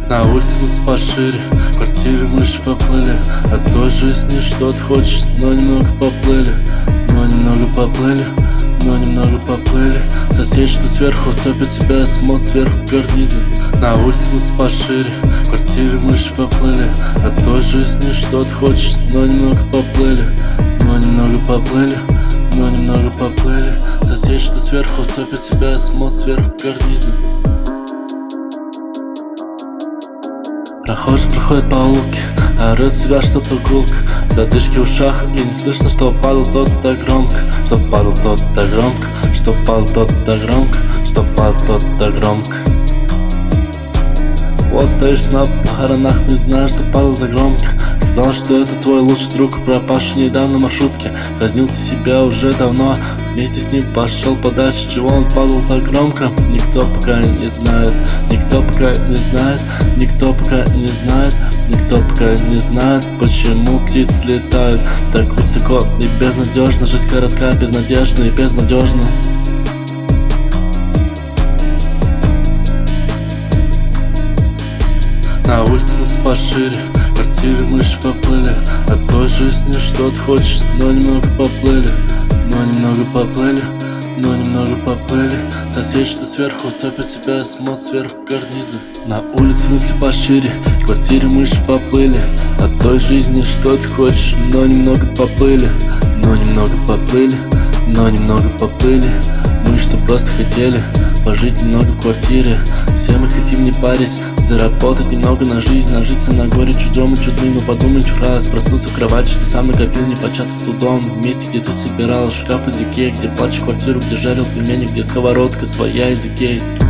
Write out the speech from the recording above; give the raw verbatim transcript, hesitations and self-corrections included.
На улице мы пошире, в квартире мыши поплыли. От той жизни что ты хочешь, но немного поплыли. Но немного поплыли, но немного поплыли. Сосед, что сверху топит тебя, смотрит сверху карнизы. На улице мы пошире, в квартире мыши поплыли. От той жизни что ты хочешь, но немного поплыли. Но немного поплыли, но немного поплыли. Сосед, что сверху топит тебя, смотрит сверху карнизы. Прохожий проходит по улке, орёт себя что-то гулко. Задышки в ушах и не слышно, что падал тот так громко. Что падал тот так громко, что падал тот так громко, что падал тот так громко. Вот стоишь на похоронах, не знаешь, что падал так громко. Сказал, что это твой лучший друг, пропавший недавно в маршрутке. Казнил ты себя уже давно, вместе с ним пошел подальше. Чего он падал так громко, никто пока не знает. Никто пока не знает, никто пока не знает. Никто пока не знает, почему птицы летают так высоко и безнадежно. Жизнь коротка, безнадежна и безнадежна. На улице мы пошире, в квартире мыши поплыли. От той жизни что ты хочешь, но немного поплыли. Но немного поплыли, но немного поплыли. Сосед, что сверху топит тебя, смотрит сверху карнизы. На улице мысли пошире, в квартире мыши поплыли. От той жизни что ты хочешь, но немного поплыли. Но немного поплыли, но немного поплыли. Мы что просто хотели пожить немного в квартире. Все мы хотим не парить, заработать немного на жизнь, нажиться на горе чужому чудным. Но подумать в раз, проснуться в кровати, что сам накопил непочатый трудом. В месте, где ты собирал шкаф из Икеи, где плачешь квартиру, где жарил пельмени, где сковородка своя из Икеи.